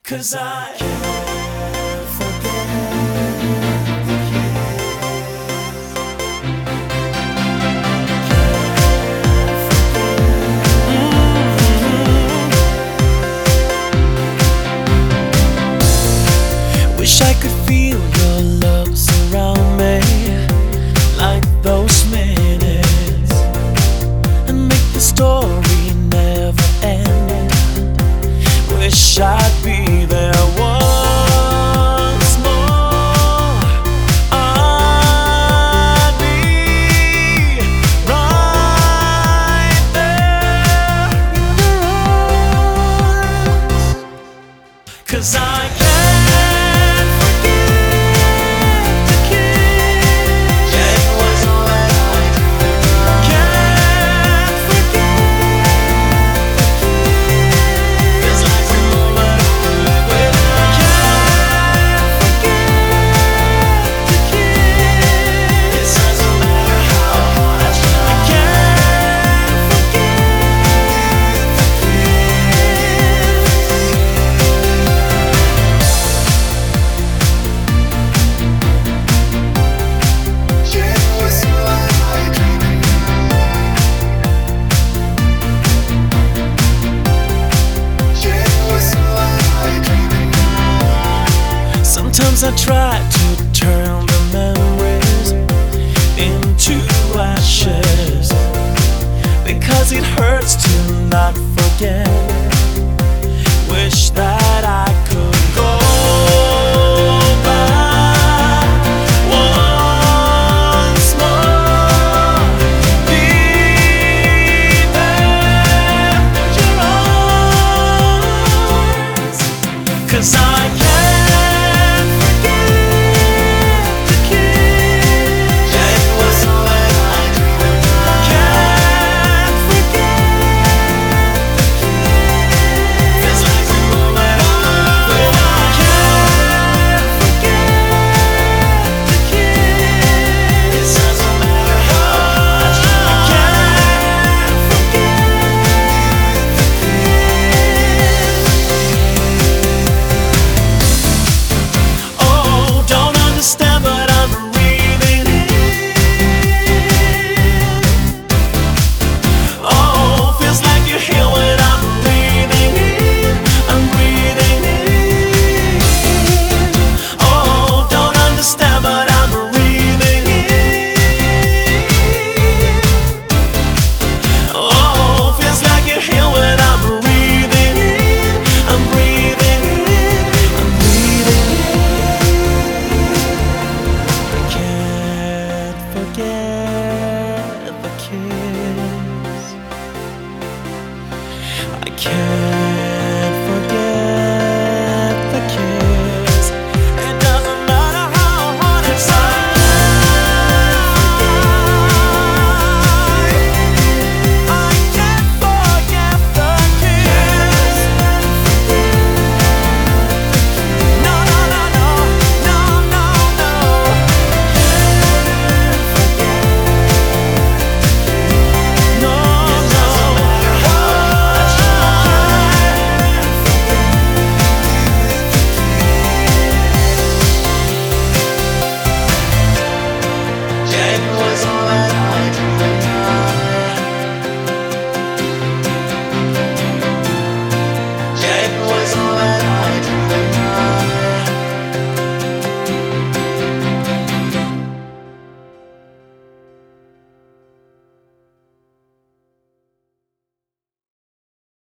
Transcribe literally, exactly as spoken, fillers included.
'Cause I can't forget. Wish I could feel your love surround me like those minutes, and make the story never end. Wish I'd be there once more. I'd be right there in your arms. 'Cause I can't Sometimes I try to turn the memories into ashes, because it hurts to not forget. Wish that I could go back once more. Be there in your arms. 'Cause I can't